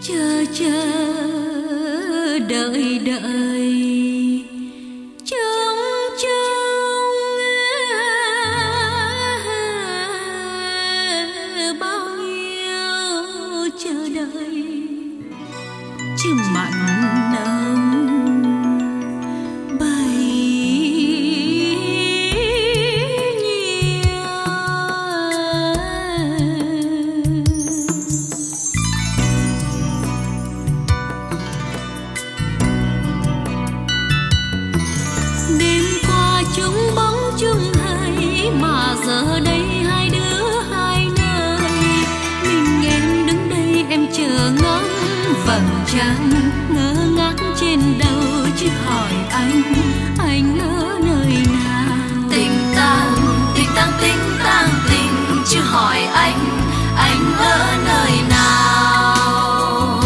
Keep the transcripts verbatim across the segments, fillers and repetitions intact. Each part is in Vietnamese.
chờ chờ đợi đợi trông trông bao nhiêu chờ đợi chứ mặn nồng bấy nhiêu. Đêm qua chúng bóng chung hay mà giờ đây hai đứa hai nơi, mình em đứng đây em chờ ngóng vầng trăng ngơ ngác trên đầu chứ hỏi anh anh ở nơi nào. Tình tang tình tang tình tang tình chứ hỏi anh anh ở nơi nào.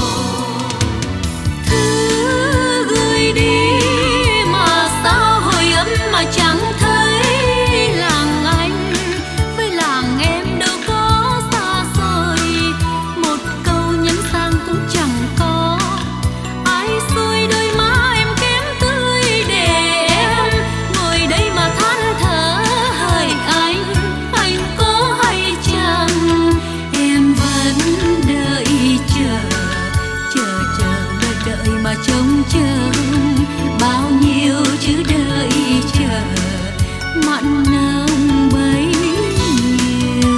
Thư gửi đi mà sao hồi ấm mà chẳng thấy làng anh với làng em đâu có xa xôi, một câu nhắn sang cũng chẳng có. Ai xui đôi má em kém tươi để em ngồi đây mà than thở hỡi anh anh có hay chăng. Em vẫn đợi chờ chờ chờ đợi đợi mà trông chờ bao nhiêu chứ đợi chờ mặn nồng bấy nhiêu.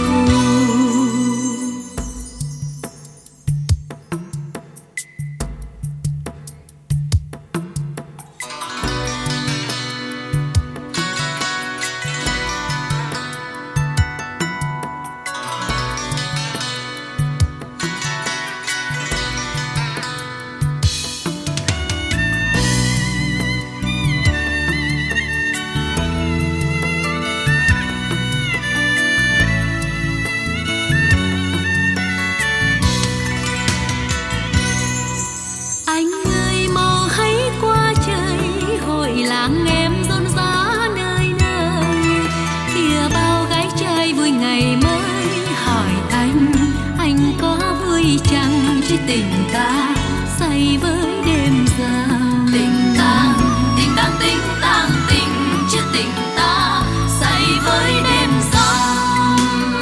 Anh ơi mau hãy qua chơi hội làng em rộn rã nơi nơi, kìa bao gái trai vui ngày mới hỏi anh anh có vui chăng chứ tình ta say với đêm dài. Tình tang tình tang tình tang tình chứ tình ta say với đêm dài.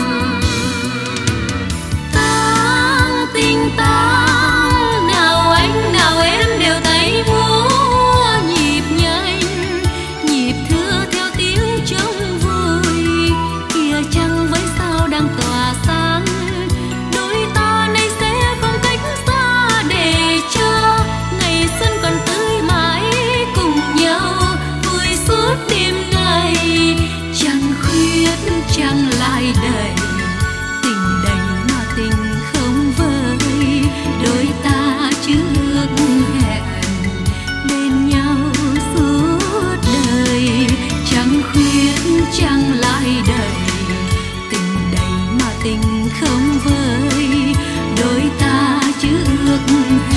Tang tình tang nào anh nào em đều thấy múa nhịp nhanh nhịp thưa theo tiếng trống vui, kìa trăng với sao đang tỏa sáng đôi ta nay sẽ không cách xa để cho ngày xuân còn tươi mãi cùng nhau vui suốt đêm ngày. Trăng khuyết trăng lại đầy tình đầy mà tình không vơi, đôi ta chưa ước hẹn bên nhau suốt đời. Trăng khuyết trăng lại đầy tình đầy mà tình không vơi, đôi ta chưa ước hẹn